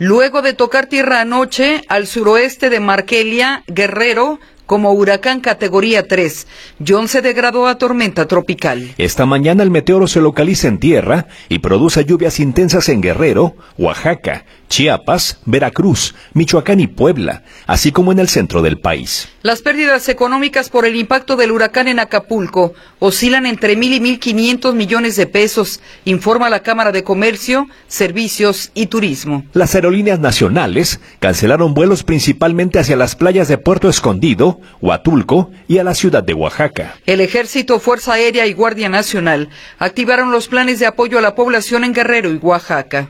Luego de tocar tierra anoche al suroeste de Markelia, Guerrero, como huracán categoría 3, John se degradó a tormenta tropical. Esta mañana el meteoro se localiza en tierra y produce lluvias intensas en Guerrero, Oaxaca, Chiapas, Veracruz, Michoacán y Puebla, así como en el centro del país. Las pérdidas económicas por el impacto del huracán en Acapulco oscilan entre 1,000 y 1,500 millones de pesos, informa la Cámara de Comercio, Servicios y Turismo. Las aerolíneas nacionales cancelaron vuelos principalmente hacia las playas de Puerto Escondido, Huatulco y a la ciudad de Oaxaca. El Ejército, Fuerza Aérea y Guardia Nacional activaron los planes de apoyo a la población en Guerrero y Oaxaca.